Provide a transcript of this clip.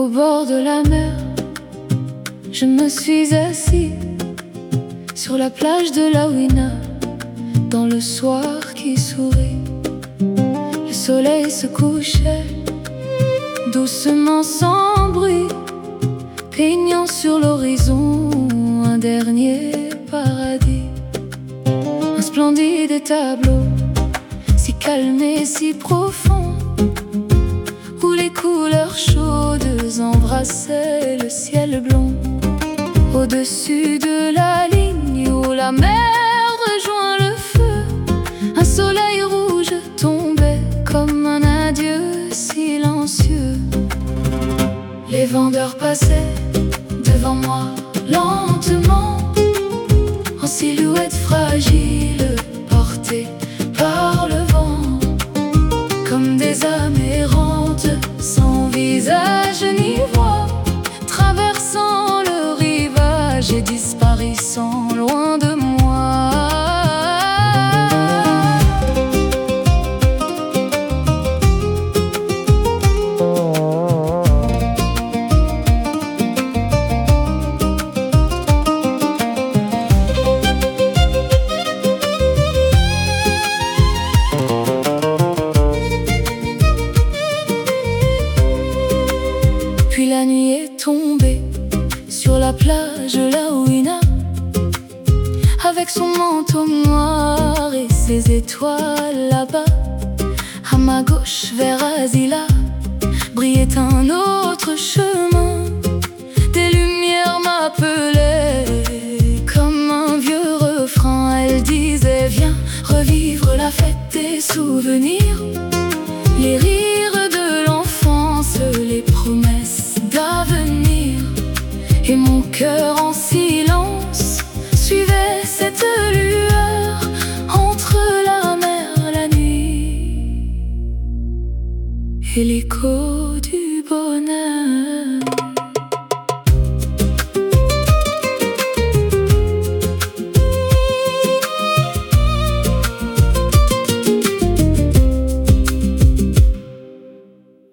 Au bord de la mer, je me suis assis sur la plage de la Ouina, dans le soir qui sourit. Le soleil se couchait doucement sans bruit, peignant sur l'horizon un dernier paradis. Un splendide tableau, si calme et si profond, où les couleurs chaudes embrassaient le ciel blond. Au-dessus de la ligne où la mer rejoint le feu, un soleil rouge tombait comme un adieu silencieux. Les vendeurs passaient devant moi lentement, en silhouette fragile, portée par le vent, comme des âmes errantes, sans visage ni voix, traversant le rivage et disparaissant loin de moi. Puis la nuit est tombée sur la plage la Ouina, avec son manteau noir et ses étoiles là-bas. À ma gauche, vers Azila, brillait un autre chemin. Des lumières m'appelaient comme un vieux refrain. Elle disait: viens revivre la fête des souvenirs, les rires de l'enfance, les promesses d'avenir. Et mon cœur en silence suivait cette lueur entre la mer, la nuit et l'écho du bonheur.